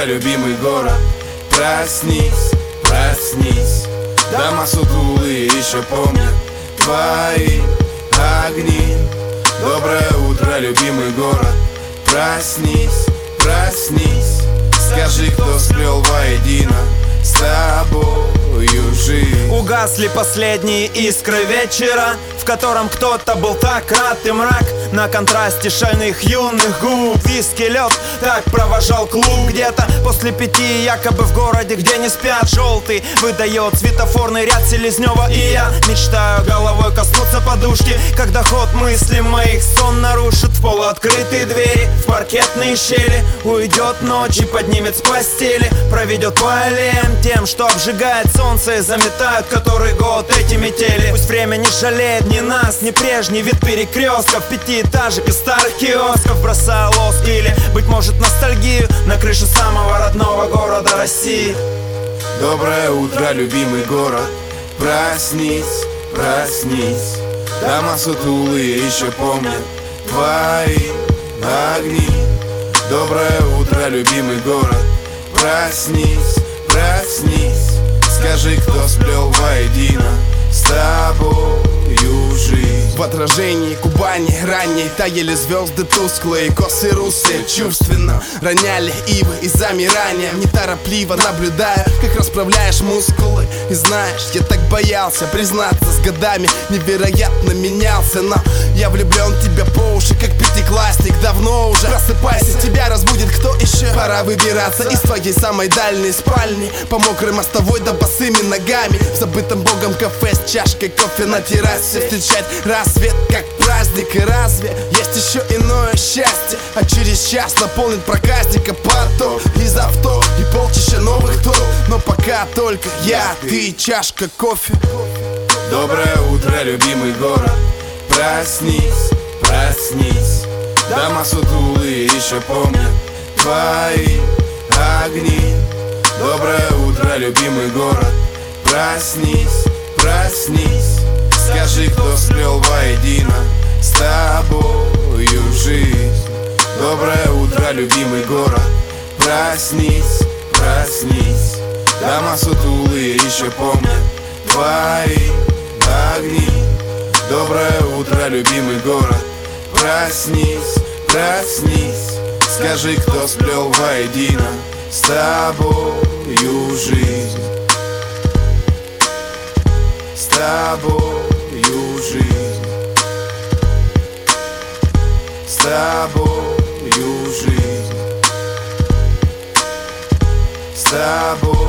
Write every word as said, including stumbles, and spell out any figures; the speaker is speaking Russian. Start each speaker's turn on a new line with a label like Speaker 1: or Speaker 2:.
Speaker 1: любимый город. Проснись, проснись, дома сутулые еще помнят твои огни. Доброе утро, любимый город. Проснись, проснись, скажи, кто сплел воедино с тобою жизнь.
Speaker 2: Угасли последние искры вечера, в котором кто-то был так рад, и мрак на контрасте шальных юных губ. Виски, лед, так провожал клуб. Где-то после пяти, якобы в городе, где не спят. Желтый выдает светофорный ряд Селезнева. И я мечтаю головой коснуться подушки, когда ход мыслей моих сон нарушит. В полуоткрытые двери, в паркетные щели уйдет ночь и поднимет с постели. Проведет по аллеям тем, что обжигает солнце, и заметают который год эти метели. Пусть время не жалеет ни нас, ни прежний вид перекрестков, пятиэтажек и старых киосков, бросая лоск или, быть может, ностальгию на крыше самого родного города России.
Speaker 1: Доброе утро, любимый город. Проснись, проснись, дома сутулые еще помнят твои огни. Доброе утро, любимый город. Проснись, проснись, скажи, кто сплел воедино с тобою жизнь.
Speaker 3: В отражении Кубани ранней таяли звезды тусклые, косы русые чувственно роняли ивы и замирания. Неторопливо наблюдаю, как расправляешь мускулы. И знаешь, я так боялся признаться, с годами невероятно менялся. Но я влюблен в тебя по уши, как пятиклассник, давно уже. Просыпайся, тебя разбудит кто еще. Пора выбираться из твоей самой дальней спальни, по мокрой мостовой да босыми ногами, в забытом богом кафе с чашкой кофе на террасе, встречать рассвет как праздник. И разве есть еще иное счастье? А через час наполнит проказника поток из авто и полчища новых ток. Но пока только я, ты и чашка кофе.
Speaker 1: Доброе утро, любимый город. Проснись, проснись, дома сутулые еще помнят твои огни. Доброе утро, любимый город. Проснись, проснись, скажи, кто сплел воедино с тобою жизнь. Доброе утро, любимый город. Проснись, проснись, дома сутулые еще помнят твои огни. Доброе утро, любимый город. Проснись, проснись, скажи, кто сплел воедино с тобою жизнь. С тобою жизнь. С тобою жизнь. С тобой.